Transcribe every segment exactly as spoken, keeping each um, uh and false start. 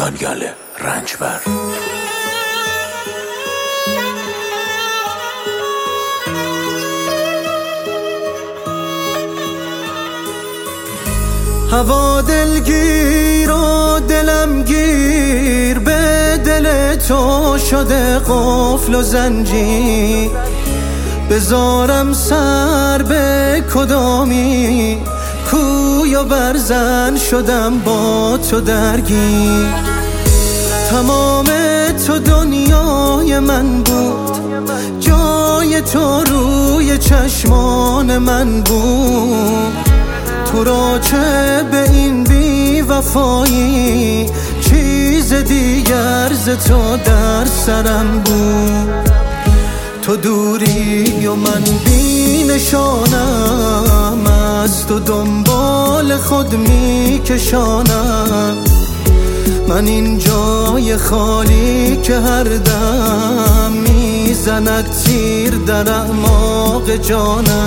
دانیال رنجبر. هوا دلگیر و دلم گیر، به دل تو شده قفل و زنجیر. بذارم سر به کدامی، کوی و برزن شدم با تو درگیر. تمام تو دنیای من بود، جای تو روی چشمان من بود. تو را چه به این بی وفایی، چیز دیگر ز تو در سرم بود. تو دوری و من بی نشانم، از تو دنبال خود می کشانم. من این جای خالی که هر دم میزند تیر در اعماق جانم.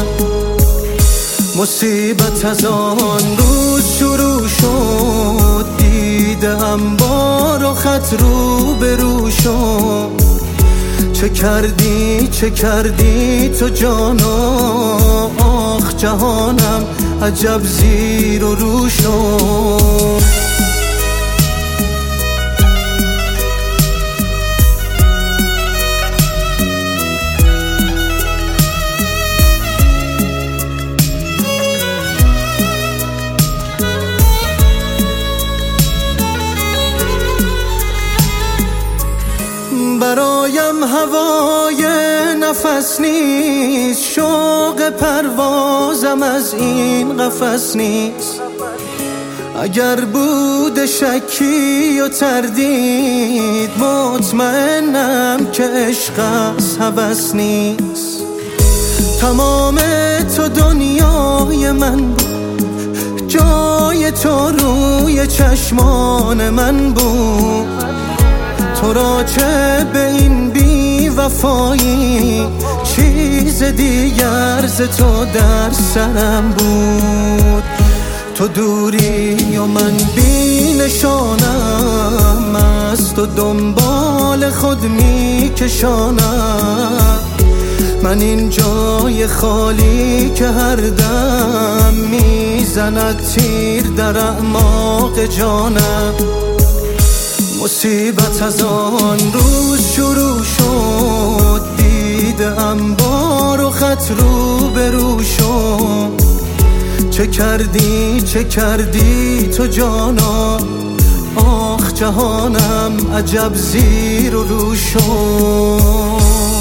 مصیبت از آن روز شروع شد، دیدم بار و خط رو به رو شد. چه کردی چه کردی تو جانا، آخ جهانم عجب زیر و رو شد. برایم هوای نفس نیست، شوق پروازم از این قفس نیست. اگر بود شکی و تردید، مطمئنم که عشق از هوس نیست. تمام تو دنیای من بود، جای تو روی چشمان من بود. تو را چه به این بی وفایی، چیز دیگر ز تو در سرم بود. تو دوری و من بی نشانم، از تو دنبال خود می کشانم. من این جای خالی که هر دم میزند تیر در اعماق جانم. مصیبت از آن روز شروع شد، دیدم بار و خط رو به رو شد. چه کردی چه کردی تو جانا، آخ جهانم عجب زیر و رو شد.